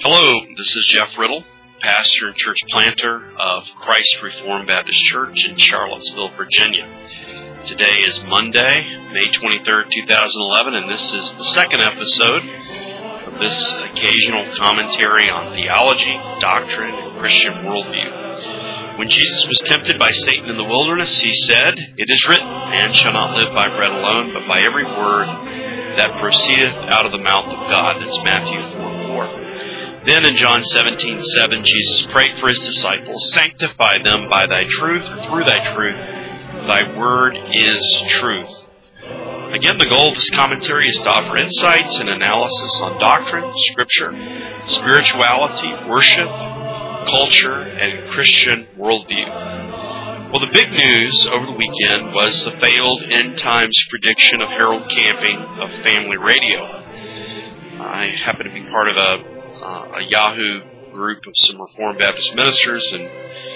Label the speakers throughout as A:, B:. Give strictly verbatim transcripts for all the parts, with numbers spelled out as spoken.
A: Hello, this is Jeff Riddle, pastor and church planter of Christ Reformed Baptist Church in Charlottesville, Virginia. Today is Monday, May twenty-third, two thousand eleven, and this is the second episode of this occasional commentary on theology, doctrine, and Christian worldview. When Jesus was tempted by Satan in the wilderness, he said, "It is written, man shall not live by bread alone, but by every word that proceedeth out of the mouth of God." That's Matthew four four. Then in John seventeen seven, Jesus prayed for his disciples, "Sanctify them by thy truth, or through thy truth. Thy word is truth." Again, the goal of this commentary is to offer insights and analysis on doctrine, scripture, spirituality, worship, culture, and Christian worldview. Well, the big news over the weekend was the failed end times prediction of Harold Camping of Family Radio. I happen to be part of a Uh, a Yahoo group of some Reformed Baptist ministers, and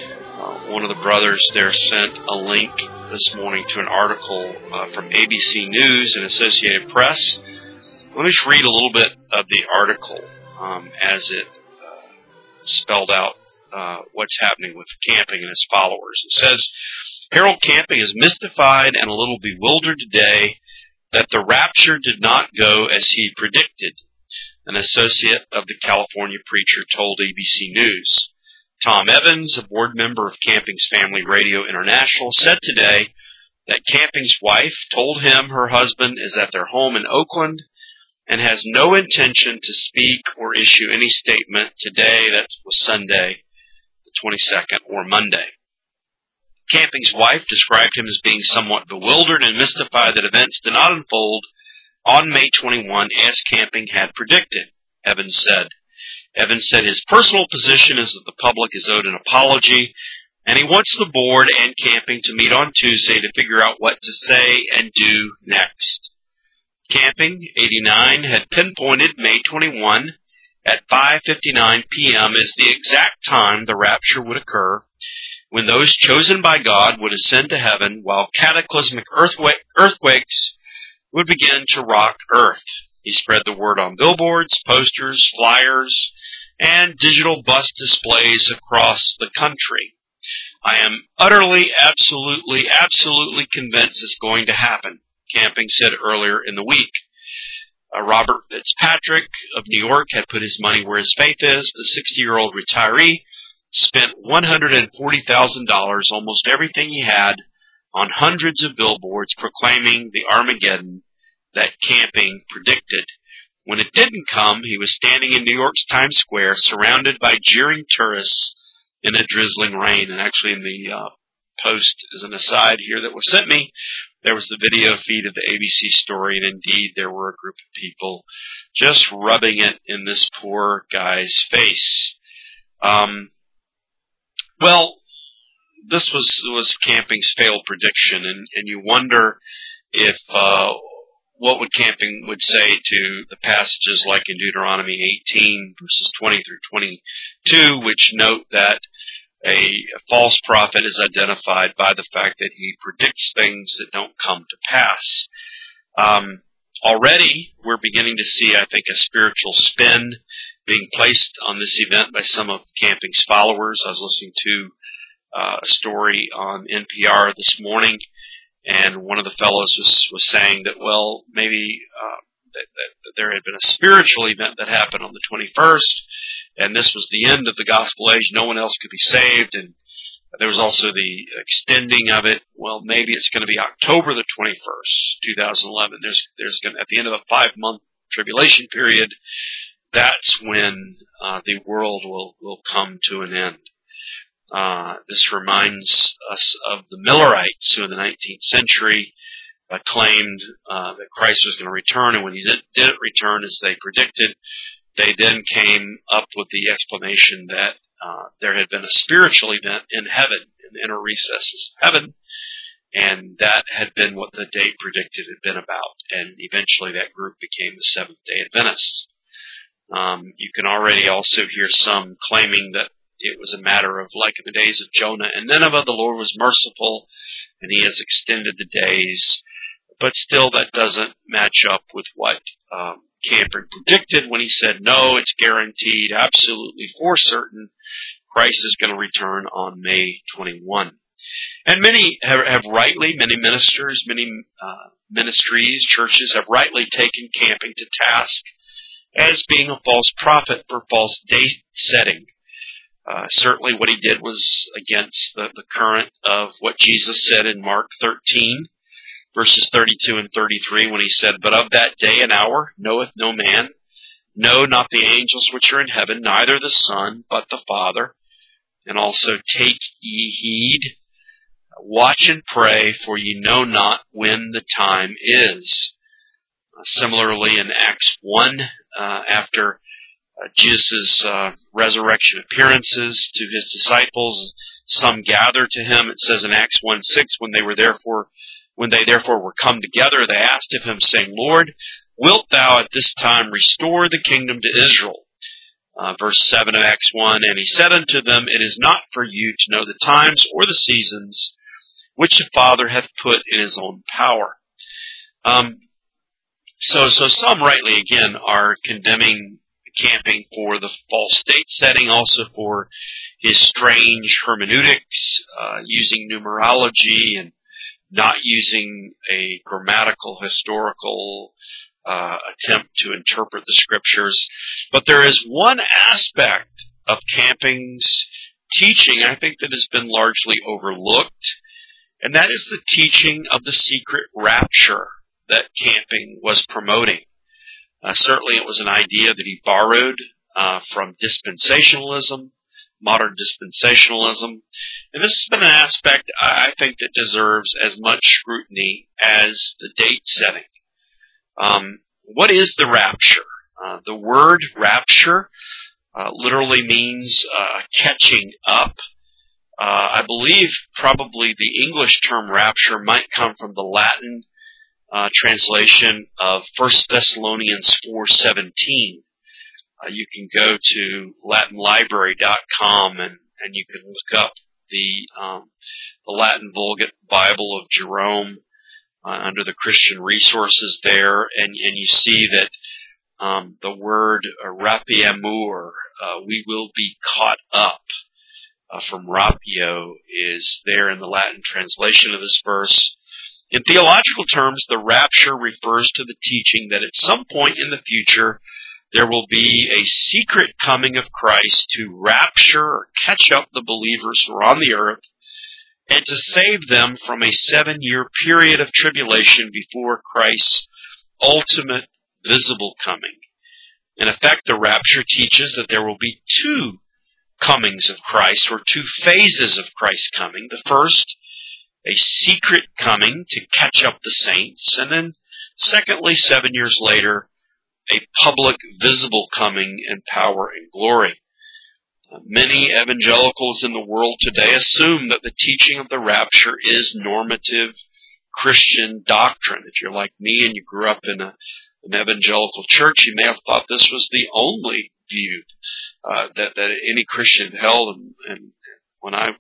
A: uh, one of the brothers there sent a link this morning to an article uh, from A B C News and Associated Press. Let me just read a little bit of the article um, as it uh, spelled out uh, what's happening with Camping and his followers. It says, Harold Camping is mystified and a little bewildered today that the rapture did not go as he predicted. An associate of the California preacher told A B C News. Tom Evans, a board member of Camping's Family Radio International, said today that Camping's wife told him her husband is at their home in Oakland and has no intention to speak or issue any statement today, that was Sunday, the twenty-second, or Monday. Camping's wife described him as being somewhat bewildered and mystified that events did not unfold on May twenty-first, as Camping had predicted, Evans said. Evans said his personal position is that the public is owed an apology, and he wants the board and Camping to meet on Tuesday to figure out what to say and do next. Camping, eighty-nine, had pinpointed May twenty-first at five fifty-nine p.m. as the exact time the rapture would occur, when those chosen by God would ascend to heaven while cataclysmic earthquake, earthquakes would begin to rock Earth. He spread the word on billboards, posters, flyers, and digital bus displays across the country. "I am utterly, absolutely, absolutely convinced it's going to happen," Camping said earlier in the week. Uh, Robert Fitzpatrick of New York had put his money where his faith is. The sixty-year-old retiree spent one hundred forty thousand dollars, almost everything he had, on hundreds of billboards proclaiming the Armageddon that Camping predicted. When it didn't come, he was standing in New York's Times Square surrounded by jeering tourists in a drizzling rain. And actually in the uh, post, as an aside here that was sent me, there was the video feed of the A B C story, and indeed there were a group of people just rubbing it in this poor guy's face. Um, well, this was was Camping's failed prediction, and, and you wonder if uh, what would Camping would say to the passages like in Deuteronomy eighteen, verses twenty through twenty-two, which note that a, a false prophet is identified by the fact that he predicts things that don't come to pass. Um, already, we're beginning to see, I think, a spiritual spin being placed on this event by some of Camping's followers. I was listening to Uh, a story on N P R this morning, and one of the fellows was, was saying that, well, maybe uh, that, that, that there had been a spiritual event that happened on the twenty-first, and this was the end of the gospel age. No one else could be saved, and there was also the extending of it. Well, maybe it's going to be October the twenty-first, two thousand eleven. There's, there's going to, at the end of a five-month tribulation period, that's when uh, the world will, will come to an end. Uh, this reminds us of the Millerites, who in the nineteenth century uh, claimed uh, that Christ was going to return, and when he did, didn't return as they predicted, they then came up with the explanation that uh, there had been a spiritual event in heaven, in the inner recesses of heaven, and that had been what the date predicted had been about, and eventually that group became the Seventh-day Adventists. Um, you can already also hear some claiming that it was a matter of, like in the days of Jonah and Nineveh, the Lord was merciful, and he has extended the days. But still, that doesn't match up with what um, Camper predicted when he said, no, it's guaranteed, absolutely for certain, Christ is going to return on May twenty-first. And many have, have rightly, many ministers, many uh, ministries, churches have rightly taken camping to task as being a false prophet for false date setting. Uh, certainly what he did was against the, the current of what Jesus said in Mark thirteen, verses thirty-two and thirty-three, when he said, but of that day and hour knoweth no man, no, not the angels which are in heaven, neither the Son, but the Father. And also, take ye heed, watch and pray, for ye know not when the time is. Uh, similarly, in Acts one, uh, after uh, Jesus' uh, resurrection appearances to his disciples, some gather to him. It says in Acts one six, when they were therefore, when they therefore were come together, they asked of him, saying, Lord, wilt thou at this time restore the kingdom to Israel? Uh, verse seven of Acts one, and he said unto them, it is not for you to know the times or the seasons which the Father hath put in his own power. Um, so, so some rightly, again, are condemning camping for the false date setting, also for his strange hermeneutics, uh, using numerology and not using a grammatical, historical uh, attempt to interpret the scriptures. But there is one aspect of camping's teaching, I think, that has been largely overlooked, and that is the teaching of the secret rapture that camping was promoting. Uh, certainly it was an idea that he borrowed uh, from dispensationalism, modern dispensationalism. And this has been an aspect, I think, that deserves as much scrutiny as the date setting. Um, what is the rapture? Uh, the word rapture uh, literally means uh, catching up. Uh, I believe probably the English term rapture might come from the Latin uh, translation of First Thessalonians four seventeen. Uh, you can go to latin library dot com and, and you can look up the um, the Latin Vulgate Bible of Jerome uh, under the Christian resources there, and, and you see that um, the word uh, rapiemur, uh, we will be caught up, uh, from rapio, is there in the Latin translation of this verse. In theological terms, the rapture refers to the teaching that at some point in the future there will be a secret coming of Christ to rapture or catch up the believers who are on the earth and to save them from a seven-year period of tribulation before Christ's ultimate visible coming. In effect, the rapture teaches that there will be two comings of Christ, or two phases of Christ's coming. The first, a secret coming to catch up the saints, and then secondly, seven years later, a public, visible coming in power and glory. Many evangelicals in the world today assume that the teaching of the rapture is normative Christian doctrine. If you're like me and you grew up in a, an evangelical church, you may have thought this was the only view uh, that, that any Christian held. And, and when I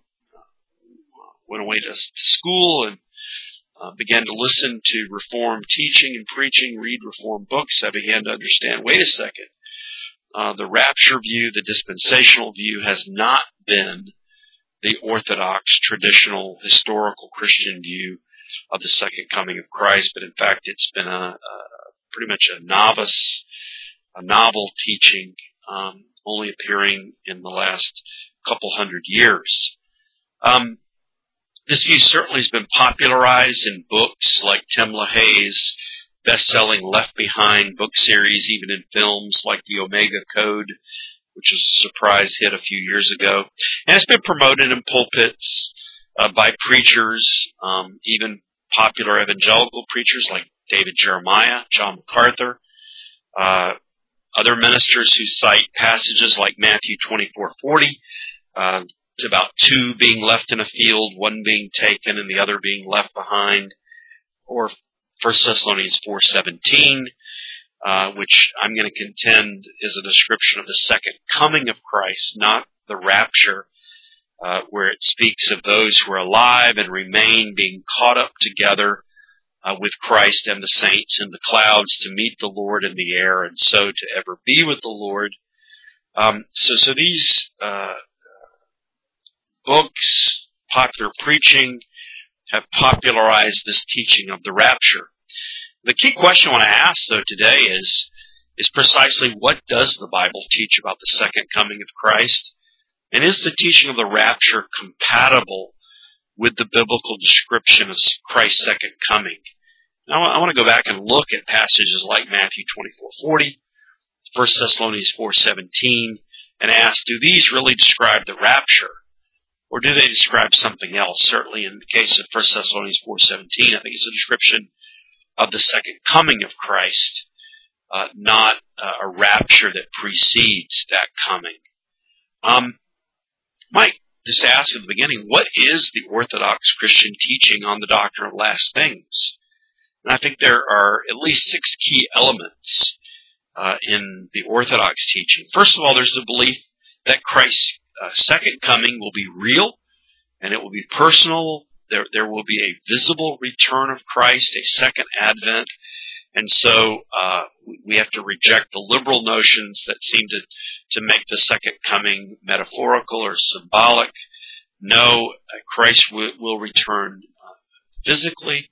A: went away to, to school and Uh, began to listen to Reformed teaching and preaching, read Reformed books, I began to understand, wait a second, uh, the rapture view, the dispensational view has not been the orthodox, traditional, historical Christian view of the second coming of Christ, but in fact it's been a, a pretty much a novice, a novel teaching, um, only appearing in the last couple hundred years. Um, This view certainly has been popularized in books like Tim LaHaye's best-selling Left Behind book series, even in films like The Omega Code, which was a surprise hit a few years ago. And it's been promoted in pulpits uh, by preachers, um, even popular evangelical preachers like David Jeremiah, John MacArthur, uh, other ministers who cite passages like Matthew twenty-four forty, uh, It's about two being left in a field, one being taken and the other being left behind, or First Thessalonians four seventeen, uh, which I'm going to contend is a description of the second coming of Christ, not the rapture, uh, where it speaks of those who are alive and remain being caught up together uh, with Christ and the saints in the clouds to meet the Lord in the air, and so to ever be with the Lord. Um, so, so these uh, books, popular preaching, have popularized this teaching of the rapture. The key question I want to ask, though, today is, is precisely what does the Bible teach about the second coming of Christ? And is the teaching of the rapture compatible with the biblical description of Christ's second coming? Now, I want to go back and look at passages like Matthew twenty-four forty, First Thessalonians four seventeen, and ask, do these really describe the rapture? Or do they describe something else? Certainly in the case of First Thessalonians four seventeen, I think it's a description of the second coming of Christ, uh, not uh, a rapture that precedes that coming. Um, Mike, just ask at the beginning, what is the Orthodox Christian teaching on the doctrine of last things? And I think there are at least six key elements uh, in the Orthodox teaching. First of all, there's the belief that Christ's uh, second coming will be real, and it will be personal. There, there will be a visible return of Christ, a second advent. And so uh, we have to reject the liberal notions that seem to, to make the second coming metaphorical or symbolic. No, Christ will, will return uh, physically,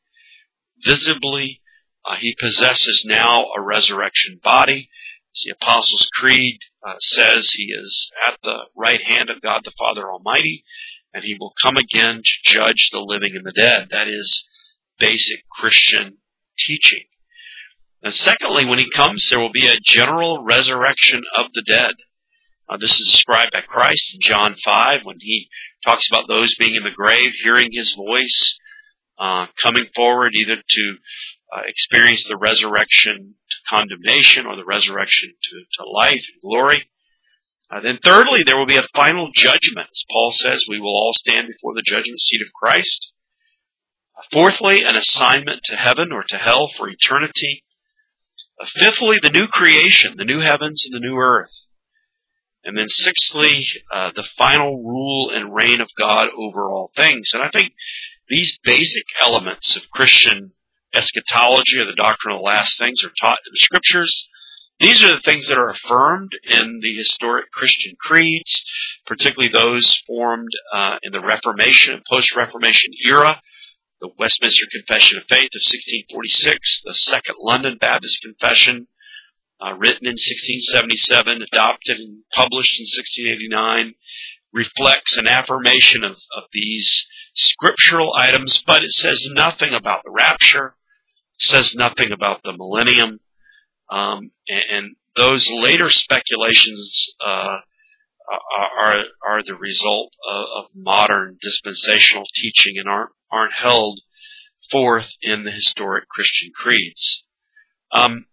A: visibly. Uh, he possesses now a resurrection body. As the Apostles' Creed uh, says, he is at the right hand of God the Father Almighty, and he will come again to judge the living and the dead. That is basic Christian teaching. And secondly, when he comes, there will be a general resurrection of the dead. Uh, this is described by Christ in John five when he talks about those being in the grave, hearing his voice, uh, coming forward either to uh, experience the resurrection to condemnation or the resurrection to, to life and glory. Uh, then thirdly, there will be a final judgment. As Paul says, we will all stand before the judgment seat of Christ. Uh, fourthly, an assignment to heaven or to hell for eternity. Uh, fifthly, the new creation, the new heavens and the new earth. And then sixthly, uh, the final rule and reign of God over all things. And I think these basic elements of Christian eschatology, or the doctrine of the last things, are taught in the Scriptures. These are the things that are affirmed in the historic Christian creeds, particularly those formed uh, in the Reformation and post-Reformation era. The Westminster Confession of Faith of sixteen forty-six, the Second London Baptist Confession, uh, written in sixteen seventy-seven, adopted and published in sixteen eighty-nine, reflects an affirmation of, of these scriptural items, but it says nothing about the rapture, says nothing about the millennium, um, and, and those later speculations uh, are are the result of, of modern dispensational teaching and aren't aren't held forth in the historic Christian creeds. Um,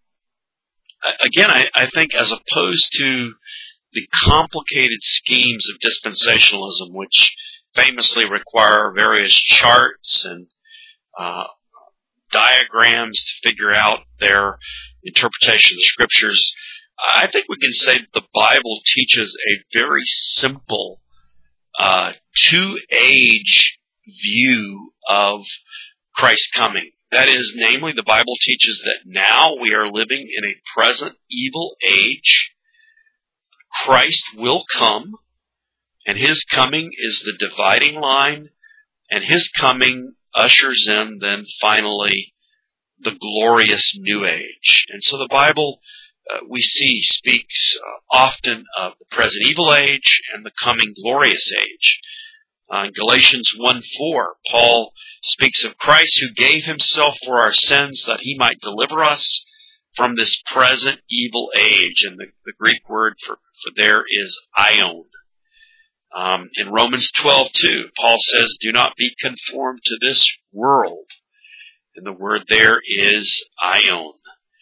A: again, I, I think as opposed to the complicated schemes of dispensationalism, which famously require various charts and uh, diagrams to figure out their interpretation of the Scriptures, I think we can say that the Bible teaches a very simple uh, two-age view of Christ's coming. That is, namely, the Bible teaches that now we are living in a present evil age. Christ will come, and his coming is the dividing line, and his coming ushers in then finally the glorious new age. And so the Bible, uh, we see, speaks uh, often of the present evil age and the coming glorious age. Uh, in Galatians one four, Paul speaks of Christ who gave himself for our sins that he might deliver us from this present evil age. And the, the Greek word for, for there is aion. Um, in Romans twelve two, Paul says, do not be conformed to this world. And the word there is aion.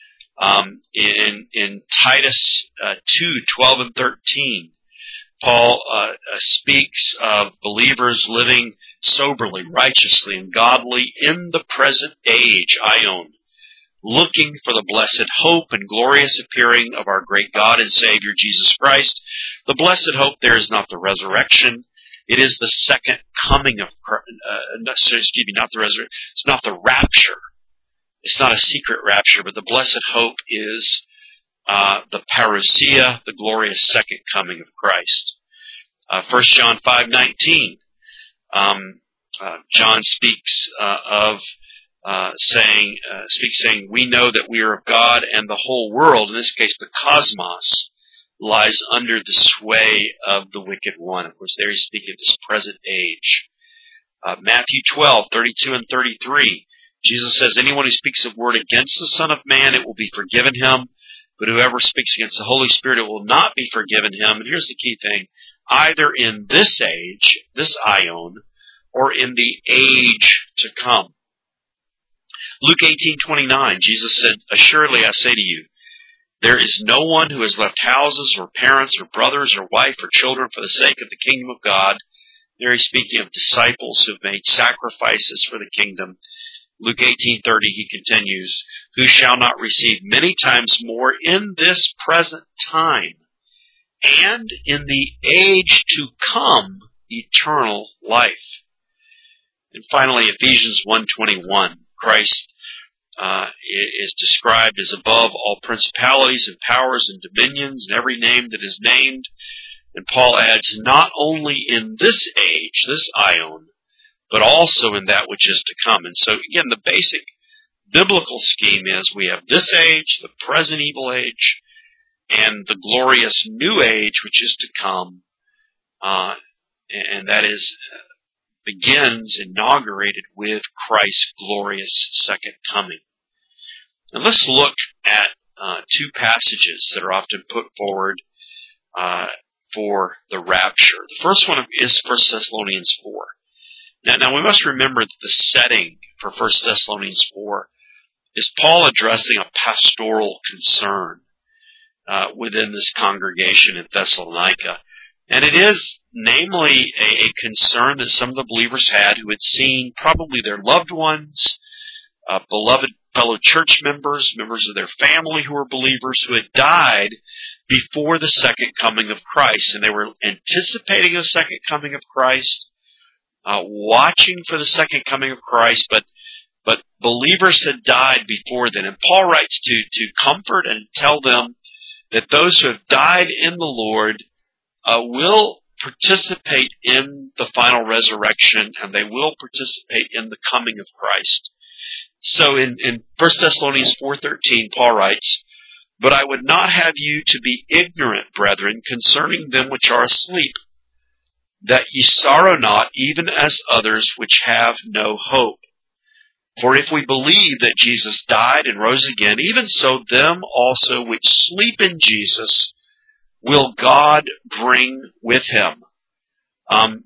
A: Um, in, in Titus uh, two twelve and thirteen, Paul uh, uh, speaks of believers living soberly, righteously, and godly in the present age, aion, looking for the blessed hope and glorious appearing of our great God and Savior, Jesus Christ. The blessed hope there is not the resurrection. It is the second coming of Christ. Uh, excuse me, not the resurrection. It's not the rapture. it's not a secret rapture, but the blessed hope is uh, the parousia, the glorious second coming of Christ. Uh, First John five nineteen, um, uh, John speaks uh, of uh, saying, uh, speaks saying, we know that we are of God, and the whole world, in this case the cosmos, lies under the sway of the wicked one. Of course, there he's speaking of this present age. Uh, Matthew twelve thirty-two and thirty-three, Jesus says, anyone who speaks a word against the Son of Man, it will be forgiven him. But whoever speaks against the Holy Spirit, it will not be forgiven him. And here's the key thing. Either in this age, this aion, or in the age to come. Luke eighteen twenty-nine, Jesus said, assuredly I say to you, there is no one who has left houses or parents or brothers or wife or children for the sake of the kingdom of God. There he's speaking of disciples who have made sacrifices for the kingdom. Luke eighteen thirty, he continues, who shall not receive many times more in this present time, and in the age to come, eternal life. And finally, Ephesians one twenty-one, Christ uh, is described as above all principalities and powers and dominions and every name that is named. And Paul adds, not only in this age, this aion, but also in that which is to come. And so, again, the basic biblical scheme is we have this age, the present evil age, and the glorious new age which is to come. Uh, and that is uh, begins, inaugurated with Christ's glorious second coming. Now let's look at uh, two passages that are often put forward uh, for the rapture. The first one is First Thessalonians four. Now, now we must remember that the setting for First Thessalonians four is Paul addressing a pastoral concern uh, within this congregation in Thessalonica. And it is namely a, a concern that some of the believers had who had seen probably their loved ones, uh, beloved fellow church members, members of their family who were believers who had died before the second coming of Christ. And they were anticipating the second coming of Christ, uh, watching for the second coming of Christ, but but believers had died before then. And Paul writes to, to comfort and tell them that those who have died in the Lord uh, will participate in the final resurrection, and they will participate in the coming of Christ. So in, in First Thessalonians four thirteen, Paul writes, but I would not have you to be ignorant, brethren, concerning them which are asleep, that ye sorrow not, even as others which have no hope. For if we believe that Jesus died and rose again, even so them also which sleep in Jesus will God bring with him. Um,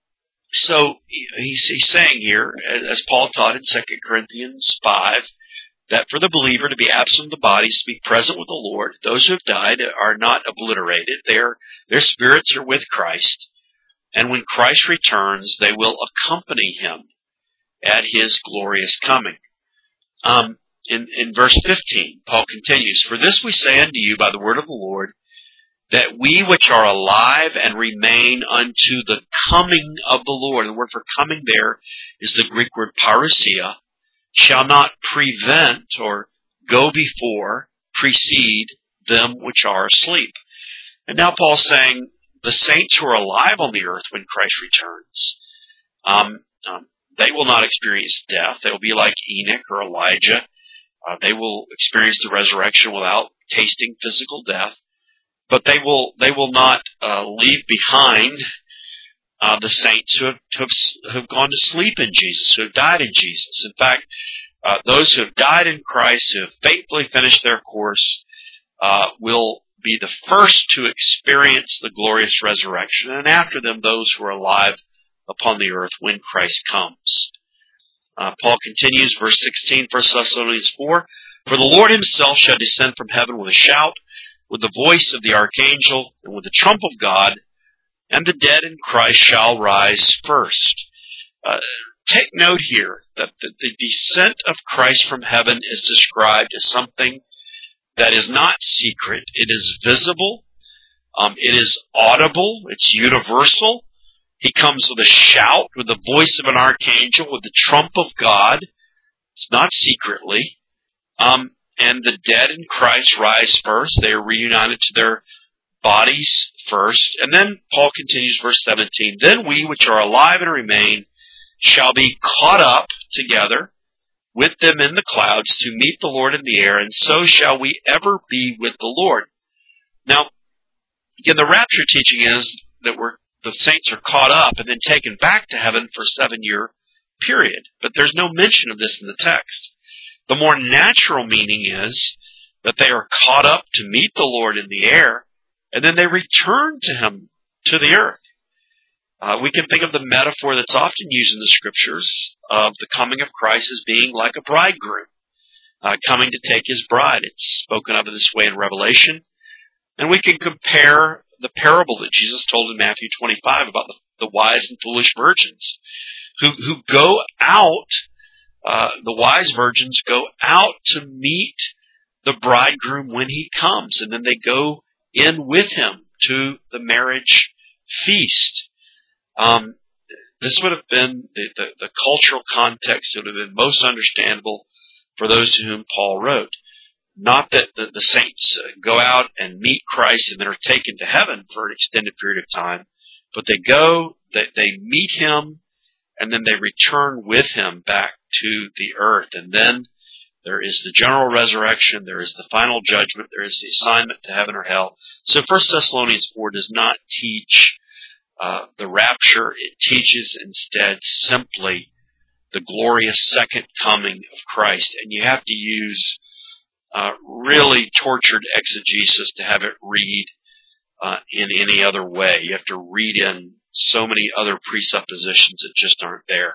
A: so he's, he's saying here, as Paul taught in Second Corinthians five, that for the believer to be absent of the body, to be present with the Lord, those who have died are not obliterated. Their, their spirits are with Christ. And when Christ returns, they will accompany him at his glorious coming. Um, in, in verse fifteen, Paul continues, for this we say unto you by the word of the Lord, that we which are alive and remain unto the coming of the Lord, the word for coming there is the Greek word parousia, shall not prevent or go before, precede them which are asleep. And now Paul's saying the saints who are alive on the earth when Christ returns, um, um, they will not experience death. They will be like Enoch or Elijah. Uh, they will experience the resurrection without tasting physical death. But they will they will not uh, leave behind uh, the saints who have, who have who have gone to sleep in Jesus, who have died in Jesus. In fact, uh, those who have died in Christ, who have faithfully finished their course, uh, will be the first to experience the glorious resurrection, and after them, those who are alive upon the earth when Christ comes. Uh, Paul continues, verse sixteen, First Thessalonians four, for the Lord himself shall descend from heaven with a shout, with the voice of the archangel, and with the trump of God, and the dead in Christ shall rise first. Uh, take note here that the, the descent of Christ from heaven is described as something that is not secret. It is visible. Um, it is audible. It's universal. He comes with a shout, with the voice of an archangel, with the trump of God. It's not secretly. Um, and the dead in Christ rise first. They are reunited to their bodies first. And then Paul continues, verse seventeen, then we which are alive and remain shall be caught up together with them in the clouds to meet the Lord in the air, and so shall we ever be with the Lord. Now, again, the rapture teaching is that we're, the saints are caught up and then taken back to heaven for a seven-year period. But there's no mention of this in the text. The more natural meaning is that they are caught up to meet the Lord in the air, and then they return to Him, to the earth. Uh, we can think of the metaphor that's often used in the Scriptures of the coming of Christ as being like a bridegroom uh, coming to take his bride. It's spoken of in this way in Revelation. And we can compare the parable that Jesus told in Matthew twenty-five about the, the wise and foolish virgins who, who go out, uh, the wise virgins go out to meet the bridegroom when he comes, and then they go in with him to the marriage feast. Um, this would have been the, the, the cultural context that would have been most understandable for those to whom Paul wrote. Not that the, the saints go out and meet Christ and then are taken to heaven for an extended period of time, but they go, they, they meet Him, and then they return with Him back to the earth. And then there is the general resurrection, there is the final judgment, there is the assignment to heaven or hell. So First Thessalonians four does not teach uh, the rapture. It teaches instead simply the glorious second coming of Christ. And you have to use Uh, really tortured exegesis to have it read uh, in any other way. You have to read in so many other presuppositions that just aren't there.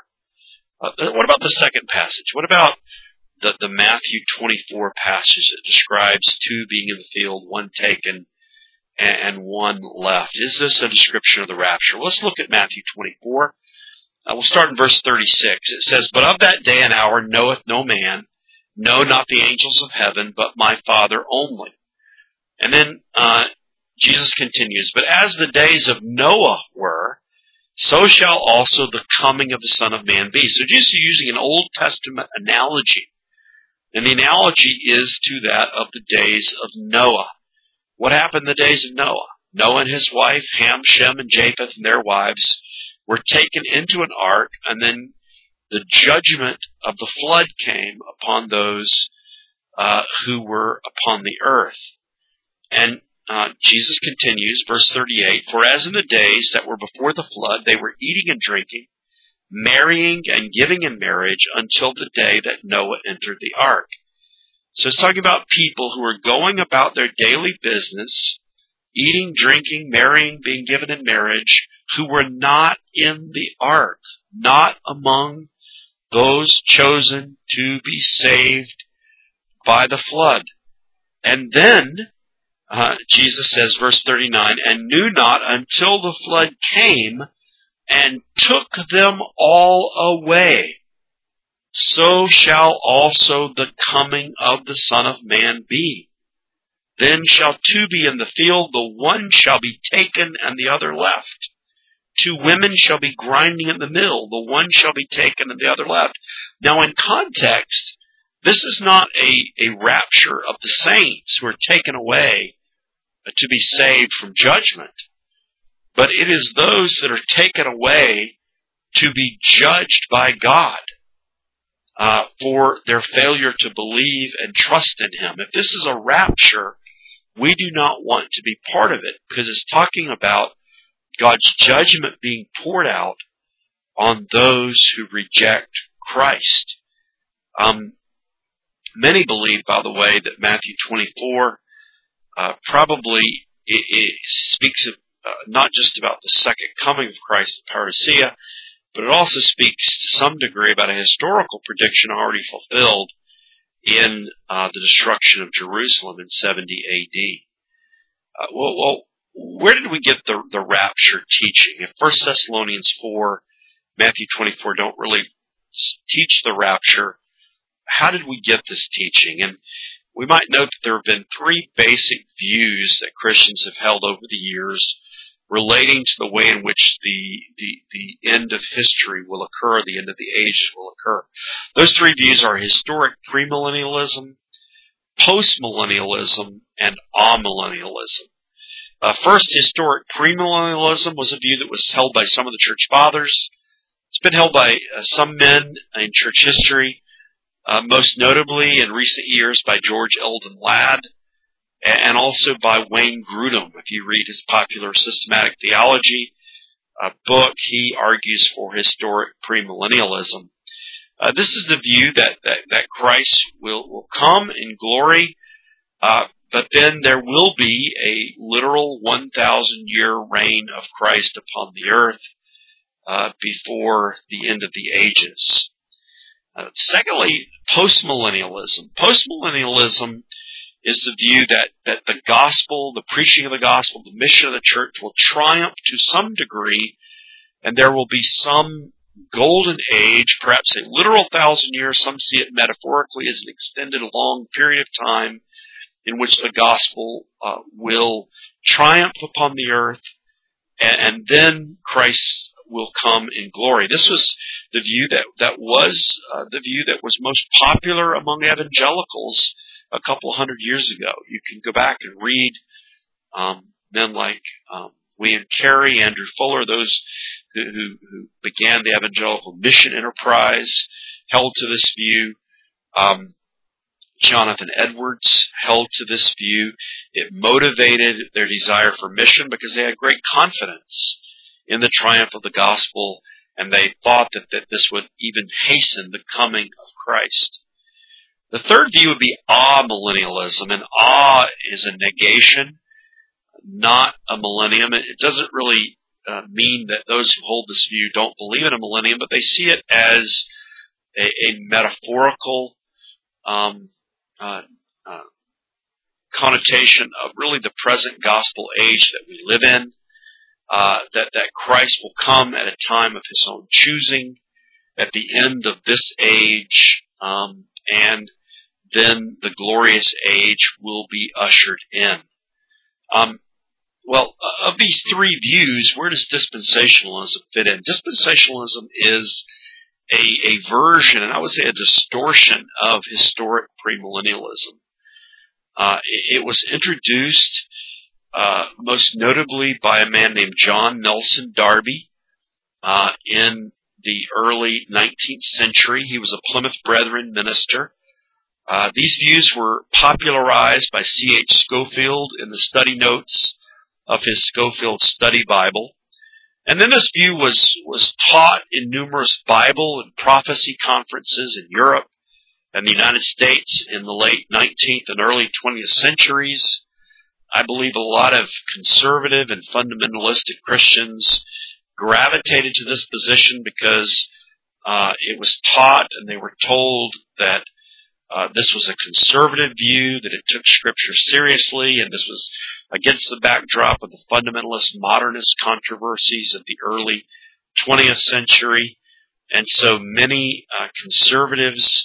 A: Uh, what about the second passage? What about the, the Matthew twenty-four passage that describes two being in the field, one taken and, and one left? Is this a description of the rapture? Well, let's look at Matthew twenty-four. Uh, we'll start in verse thirty-six. It says, "But of that day and hour knoweth no man, no, not the angels of heaven, but my Father only." And then uh, Jesus continues, "But as the days of Noah were, so shall also the coming of the Son of Man be." So Jesus is using an Old Testament analogy. And the analogy is to that of the days of Noah. What happened in the days of Noah? Noah and his wife, Ham, Shem, and Japheth, and their wives were taken into an ark, and then the judgment of the flood came upon those uh, who were upon the earth. And uh, Jesus continues, verse thirty-eight, "For as in the days that were before the flood, they were eating and drinking, marrying and giving in marriage until the day that Noah entered the ark." So it's talking about people who are going about their daily business, eating, drinking, marrying, being given in marriage, who were not in the ark, not among those chosen to be saved by the flood. And then, uh, Jesus says, verse thirty-nine, "And knew not until the flood came and took them all away. So shall also the coming of the Son of Man be. Then shall two be in the field, the one shall be taken and the other left. Two women shall be grinding in the mill, the one shall be taken and the other left." Now in context, this is not a, a rapture of the saints who are taken away to be saved from judgment, but it is those that are taken away to be judged by God uh, for their failure to believe and trust in Him. If this is a rapture, we do not want to be part of it, because it's talking about God's judgment being poured out on those who reject Christ. Um, many believe, by the way, that Matthew twenty-four uh, probably it, it speaks of, uh, not just about the second coming of Christ, the parousia, but it also speaks to some degree about a historical prediction already fulfilled in uh, the destruction of Jerusalem in seventy A D. Uh, well, well, where did we get the, the rapture teaching? If First Thessalonians four, Matthew twenty-four don't really teach the rapture, how did we get this teaching? And we might note that there have been three basic views that Christians have held over the years relating to the way in which the, the, the end of history will occur, the end of the ages will occur. Those three views are historic premillennialism, postmillennialism and amillennialism. Uh, first, historic premillennialism was a view that was held by some of the church fathers. It's been held by uh, some men in church history, uh, most notably in recent years by George Eldon Ladd, and also by Wayne Grudem. If you read his popular systematic theology uh, book, he argues for historic premillennialism. Uh, this is the view that, that, that Christ will, will come in glory, uh, but then there will be a literal one thousand year reign of Christ upon the earth uh, before the end of the ages. Uh, secondly, postmillennialism. Postmillennialism is the view that, that the gospel, the preaching of the gospel, the mission of the church will triumph to some degree, and there will be some golden age, perhaps a literal thousand years. Some see it metaphorically as an extended long period of time in which the gospel uh, will triumph upon the earth, and, and then Christ will come in glory. This was the view that, that was uh, the view that was most popular among evangelicals a couple hundred years ago. You can go back and read um, men like um, William Carey, Andrew Fuller, those who, who, who began the evangelical mission enterprise, held to this view. Um, Jonathan Edwards held to this view. It motivated their desire for mission because they had great confidence in the triumph of the gospel, and they thought that, that this would even hasten the coming of Christ. The third view would be amillennialism, and ah is a negation, not a millennium. It doesn't really uh, mean that those who hold this view don't believe in a millennium, but they see it as a, a metaphorical um, uh, uh, connotation of really the present gospel age that we live in, uh, that, that Christ will come at a time of His own choosing, at the end of this age, um, and then the glorious age will be ushered in. Um, well, of these three views, where does dispensationalism fit in? Dispensationalism is a, a version, and I would say a distortion, of historic premillennialism. Uh, it, it was introduced uh, most notably by a man named John Nelson Darby uh, in the early nineteenth century. He was a Plymouth Brethren minister. Uh, these views were popularized by C H Scofield in the study notes of his Scofield Study Bible. And then this view was, was taught in numerous Bible and prophecy conferences in Europe and the United States in the late nineteenth and early twentieth centuries. I believe a lot of conservative and fundamentalistic Christians gravitated to this position because uh, it was taught and they were told that Uh, this was a conservative view, that it took Scripture seriously, and this was against the backdrop of the fundamentalist modernist controversies of the early twentieth century. And so many uh, conservatives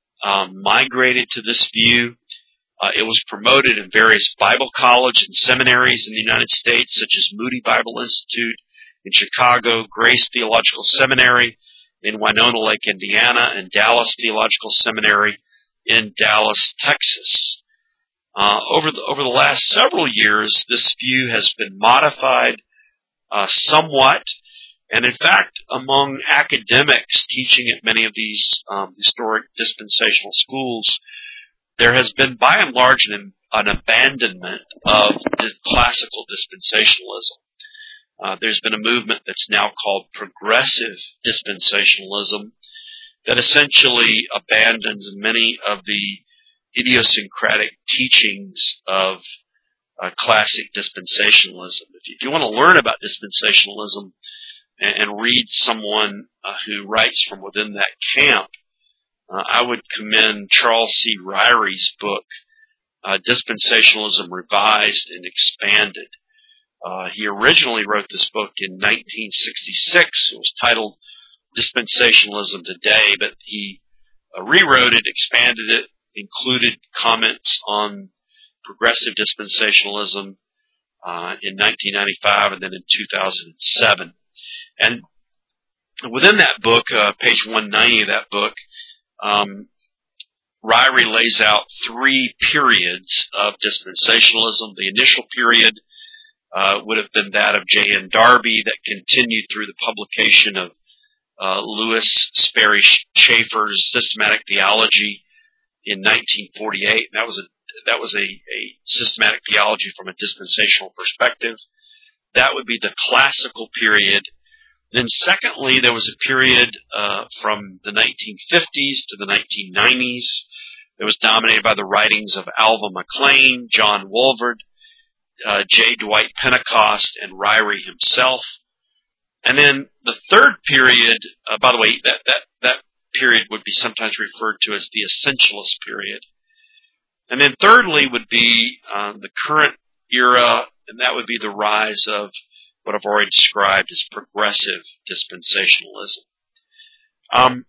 A: um, migrated to this view. Uh, it was promoted in various Bible college and seminaries in the United States, such as Moody Bible Institute in Chicago, Grace Theological Seminary in Winona Lake, Indiana, and Dallas Theological Seminary in Dallas, Texas. Uh, over the over the last several years, this view has been modified uh, somewhat, and in fact, among academics teaching at many of these um, historic dispensational schools, there has been, by and large, an, an abandonment of the classical dispensationalism. Uh, there's been a movement that's now called progressive dispensationalism, that essentially abandons many of the idiosyncratic teachings of uh, classic dispensationalism. If you, if you want to learn about dispensationalism and, and read someone uh, who writes from within that camp, uh, I would commend Charles C. Ryrie's book, uh, Dispensationalism Revised and Expanded. Uh, he originally wrote this book in nineteen sixty-six. It was titled Dispensationalism Today, but he uh, rewrote it, expanded it, included comments on progressive dispensationalism uh, in nineteen ninety-five and then in two thousand seven. And within that book, uh, page one ninety of that book, um, Ryrie lays out three periods of dispensationalism. The initial period uh, would have been that of J N Darby that continued through the publication of uh, Louis Sperry Chafer's Systematic Theology in nineteen forty-eight. That was a that was a, a systematic theology from a dispensational perspective. That would be the classical period. Then secondly, there was a period uh, from the nineteen fifties to the nineteen nineties that was dominated by the writings of Alva McLean, John Wolverd, uh, J. Dwight Pentecost, and Ryrie himself. And then the third period, uh, by the way, that, that, that period would be sometimes referred to as the Essentialist period. And then thirdly would be uh, the current era, and that would be the rise of what I've already described as progressive dispensationalism. Um,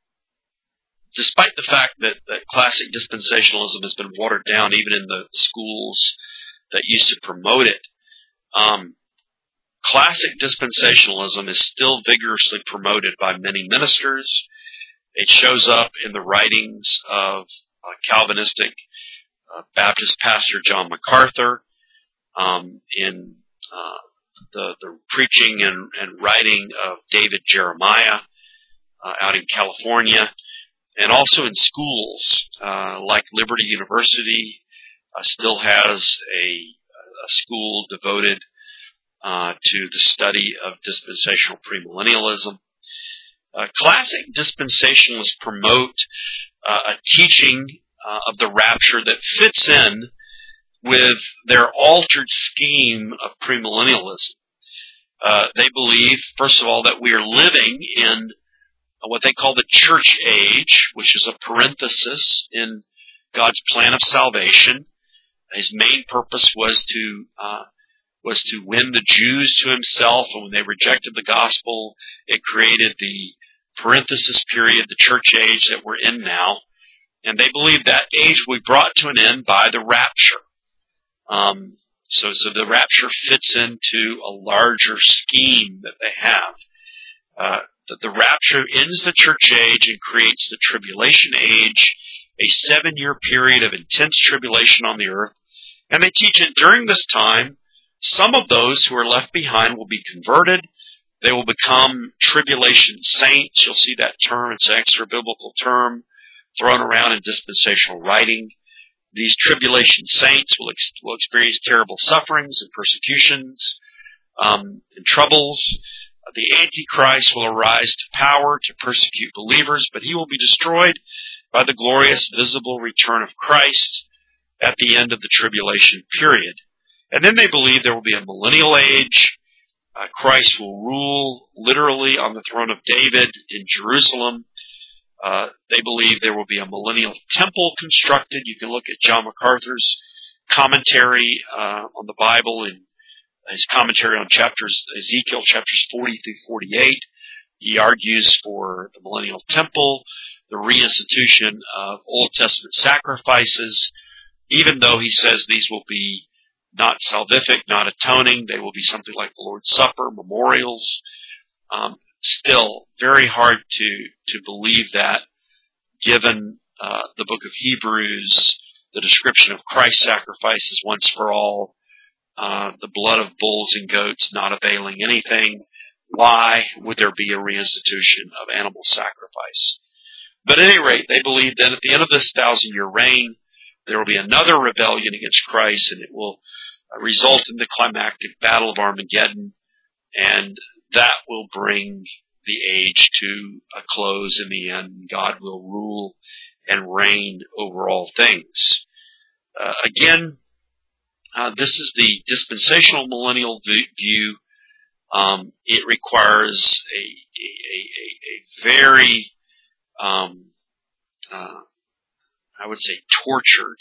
A: despite the fact that, that classic dispensationalism has been watered down even in the schools that used to promote it, um, classic dispensationalism is still vigorously promoted by many ministers. It shows up in the writings of uh, Calvinistic uh, Baptist pastor John MacArthur, um, in uh, the, the preaching and, and writing of David Jeremiah uh, out in California, and also in schools uh, like Liberty University uh, still has a, a school devoted uh, to the study of dispensational premillennialism. Uh, classic dispensationalists promote uh, a teaching uh, of the rapture that fits in with their altered scheme of premillennialism. Uh, they believe, first of all, that we are living in what they call the church age, which is a parenthesis in God's plan of salvation. His main purpose was to uh, was to win the Jews to himself, and when they rejected the gospel, it created the parenthesis period, the church age that we're in now. And they believe that age will be brought to an end by the rapture. Um, so, so the rapture fits into a larger scheme that they have. Uh, that the rapture ends the church age and creates the tribulation age, a seven-year period of intense tribulation on the earth. And they teach it during this time, some of those who are left behind will be converted. They will become tribulation saints. You'll see that term. It's an extra biblical term thrown around in dispensational writing. These tribulation saints will, ex- will experience terrible sufferings and persecutions um, and troubles. The Antichrist will arise to power to persecute believers, but he will be destroyed by the glorious visible return of Christ at the end of the tribulation period. And then they believe there will be a millennial age. Uh, Christ will rule literally on the throne of David in Jerusalem. Uh, they believe there will be a millennial temple constructed. You can look at John MacArthur's commentary uh, on the Bible in his commentary on chapters, Ezekiel chapters forty through forty-eight. He argues for the millennial temple, the reinstitution of Old Testament sacrifices, even though he says these will be not salvific, not atoning. They will be something like the Lord's Supper, memorials. Um, still, very hard to, to believe that, given uh, the book of Hebrews, the description of Christ's sacrifices once for all, uh, the blood of bulls and goats not availing anything. Why would there be a reinstitution of animal sacrifice? But at any rate, they believe that at the end of this thousand-year reign, there will be another rebellion against Christ, and it will result in the climactic battle of Armageddon, and that will bring the age to a close in the end. God will rule and reign over all things. Uh, again, uh, this is the dispensational millennial view. Um, it requires a, a, a, a very, um, uh, I would say, tortured,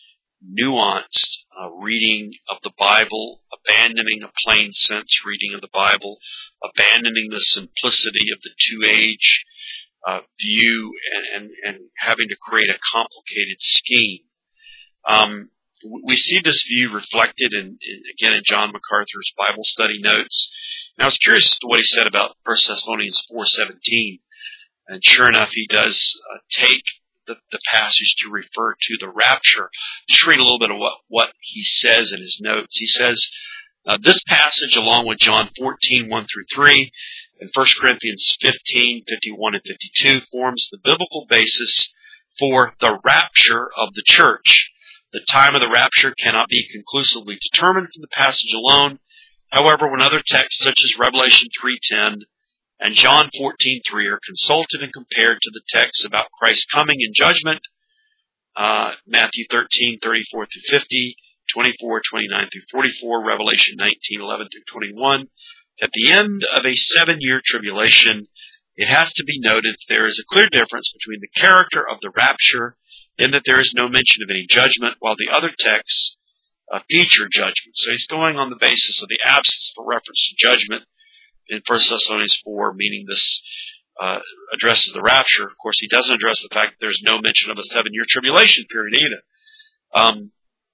A: nuanced uh, reading of the Bible, abandoning a plain sense reading of the Bible, abandoning the simplicity of the two-age uh, view, and, and, and having to create a complicated scheme. Um, we see this view reflected in, in again in John MacArthur's Bible study notes. And I was curious as to what he said about First Thessalonians four seventeen, and sure enough, he does uh, take the, the passage to refer to the rapture. Just read a little bit of what, what he says in his notes. He says, uh, this passage, along with John fourteen, one through three, and First Corinthians fifteen, fifty-one and fifty-two, forms the biblical basis for the rapture of the church. The time of the rapture cannot be conclusively determined from the passage alone. However, when other texts such as Revelation three ten and John fourteen three are consulted and compared to the texts about Christ's coming in judgment, uh, Matthew thirteen, thirty-four through fifty, twenty-four, twenty-nine through forty-four, Revelation nineteen, eleven through twenty-one, at the end of a seven-year tribulation, it has to be noted that there is a clear difference between the character of the rapture in that there is no mention of any judgment, while the other texts uh, feature judgment. So he's going on the basis of the absence of a reference to judgment in First Thessalonians four, meaning this uh, addresses the rapture. Of course, he doesn't address the fact that there's no mention of a seven-year tribulation period either. Um,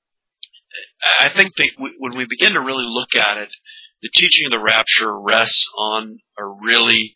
A: I think that we, when we begin to really look at it, the teaching of the rapture rests on a really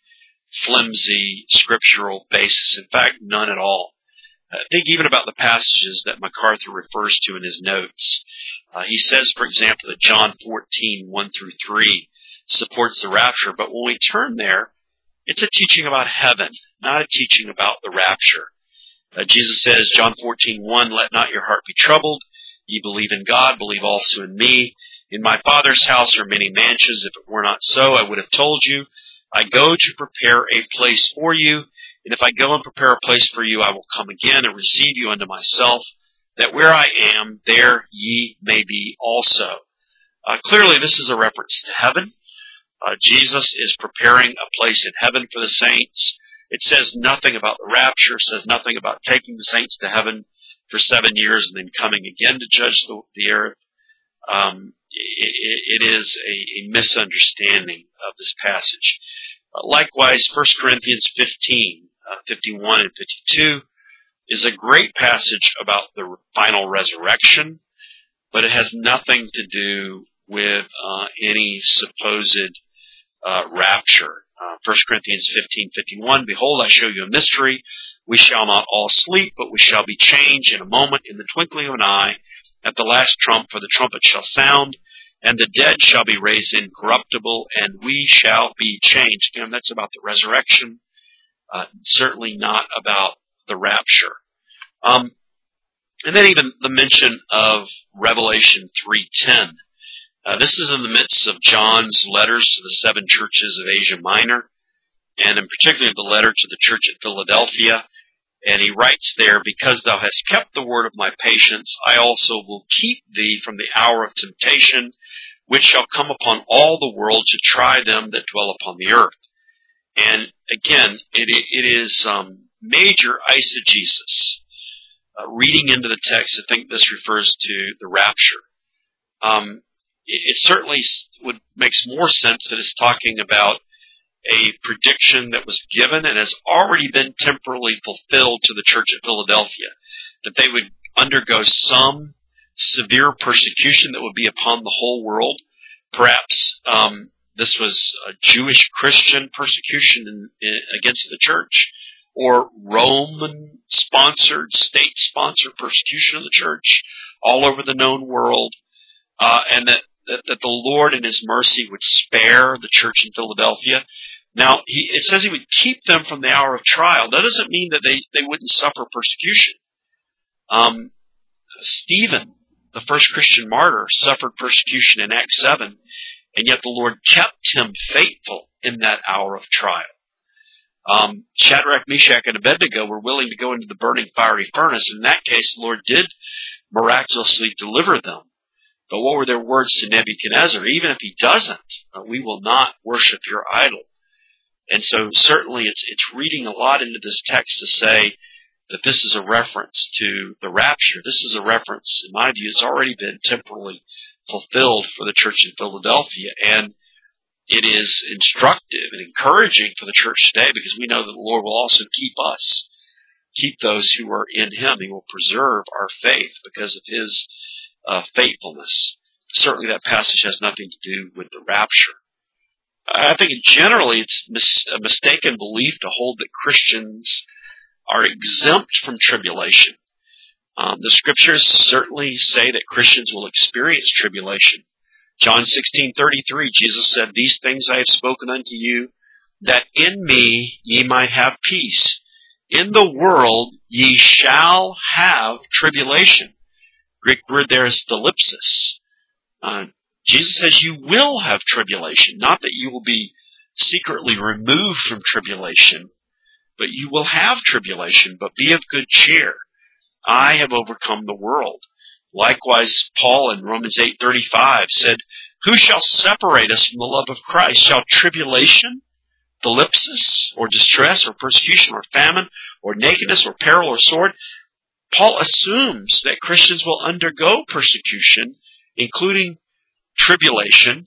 A: flimsy scriptural basis. In fact, none at all. Uh, think even about the passages that MacArthur refers to in his notes. Uh, he says, for example, that John fourteen, one through three supports the rapture, but when we turn there, it's a teaching about heaven, not a teaching about the rapture. Uh, Jesus says, John fourteen, one, let not your heart be troubled. Ye believe in God, believe also in me. In my Father's house are many mansions. If it were not so, I would have told you. I go to prepare a place for you. And if I go and prepare a place for you, I will come again and receive you unto myself, that where I am, there ye may be also. Uh, clearly, this is a reference to heaven. Uh, Jesus is preparing a place in heaven for the saints. It says nothing about the rapture. It says nothing about taking the saints to heaven for seven years and then coming again to judge the, the earth. Um, it, it is a, a misunderstanding of this passage. Uh, likewise, First Corinthians fifteen, uh, fifty-one and fifty-two is a great passage about the final resurrection, but it has nothing to do with uh, any supposed uh, rapture. Uh, First Corinthians fifteen, fifty-one, behold, I show you a mystery. We shall not all sleep, but we shall be changed in a moment, in the twinkling of an eye, at the last trump, for the trumpet shall sound, and the dead shall be raised incorruptible, and we shall be changed. Again, that's about the resurrection, uh, certainly not about the rapture. Um, and then even the mention of Revelation three ten. Uh, this is in the midst of John's letters to the seven churches of Asia Minor, and in particular the letter to the church at Philadelphia. And he writes there, because thou hast kept the word of my patience, I also will keep thee from the hour of temptation, which shall come upon all the world to try them that dwell upon the earth. And again, it, it is um, major eisegesis. Uh, reading into the text, I think this refers to the rapture. Um, it, it certainly would makes more sense that it's talking about a prediction that was given and has already been temporally fulfilled to the church at Philadelphia, that they would undergo some severe persecution that would be upon the whole world. Perhaps um, this was a Jewish Christian persecution in, in, against the church, or Roman-sponsored, state-sponsored persecution of the church all over the known world, uh, and that, that, that the Lord in His mercy would spare the church in Philadelphia. Now, he, it says He would keep them from the hour of trial. That doesn't mean that they, they wouldn't suffer persecution. Um, Stephen, the first Christian martyr, suffered persecution in Acts seven, and yet the Lord kept him faithful in that hour of trial. Um, Shadrach, Meshach, and Abednego were willing to go into the burning fiery furnace. In that case, the Lord did miraculously deliver them. But what were their words to Nebuchadnezzar? Even if he doesn't, uh, we will not worship your idol. And so certainly it's it's reading a lot into this text to say that this is a reference to the rapture. This is a reference, in my view, it's already been temporally fulfilled for the church in Philadelphia. And it is instructive and encouraging for the church today, because we know that the Lord will also keep us, keep those who are in Him. He will preserve our faith because of His uh, faithfulness. Certainly that passage has nothing to do with the rapture. I think generally it's mis- a mistaken belief to hold that Christians are exempt from tribulation. Um, the scriptures certainly say that Christians will experience tribulation. John sixteen thirty-three, Jesus said, "These things I have spoken unto you, that in me ye might have peace. In the world ye shall have tribulation." Greek word there is thalipsis. Uh, Jesus says you will have tribulation, not that you will be secretly removed from tribulation, but you will have tribulation, but be of good cheer. I have overcome the world. Likewise, Paul in Romans eight thirty-five said, "Who shall separate us from the love of Christ? Shall tribulation, thalipsis, or distress, or persecution, or famine, or nakedness, or peril, or sword?" Paul assumes that Christians will undergo persecution, including tribulation,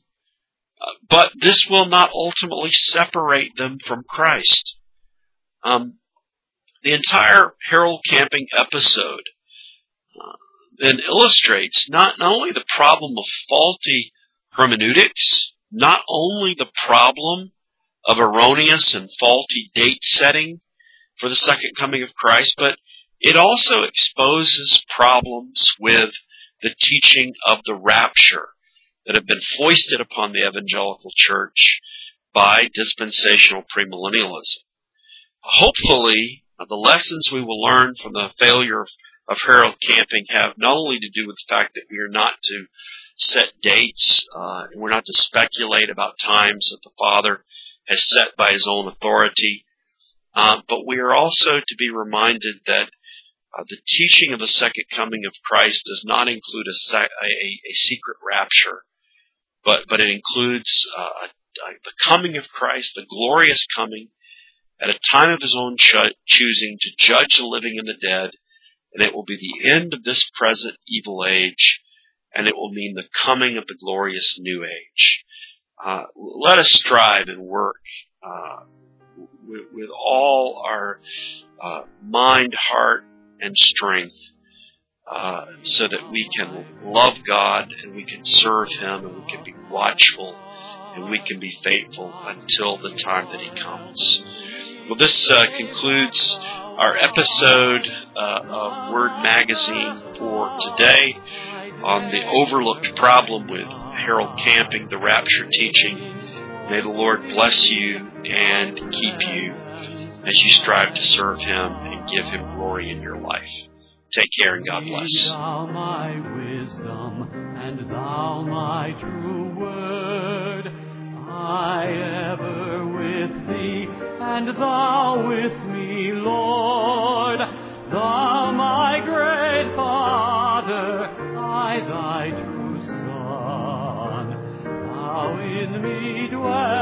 A: but this will not ultimately separate them from Christ. Um, the entire Harold Camping episode uh, then illustrates not, not only the problem of faulty hermeneutics, not only the problem of erroneous and faulty date setting for the second coming of Christ, but it also exposes problems with the teaching of the rapture that have been foisted upon the evangelical church by dispensational premillennialism. Hopefully, the lessons we will learn from the failure of Harold Camping have not only to do with the fact that we are not to set dates, uh, and we're not to speculate about times that the Father has set by His own authority, uh, but we are also to be reminded that uh, the teaching of the second coming of Christ does not include a, sec- a, a secret rapture, but, but it includes uh, the coming of Christ, the glorious coming, at a time of His own cho- choosing to judge the living and the dead, and it will be the end of this present evil age, and it will mean the coming of the glorious new age. Uh, let us strive and work uh, with, with all our uh, mind, heart, and strength uh, so that we can love God and we can serve Him and we can be watchful and we can be faithful until the time that He comes. Well, this uh, concludes our episode uh, of Word Magazine for today on the overlooked problem with Harold Camping, the rapture teaching. May the Lord bless you and keep you as you strive to serve Him and give Him glory in your life. Take care and God bless.
B: Be thou my wisdom and thou my true word. I ever with thee and thou with me, Lord. Thou my great Father, I thy true Son. Thou in me dwell.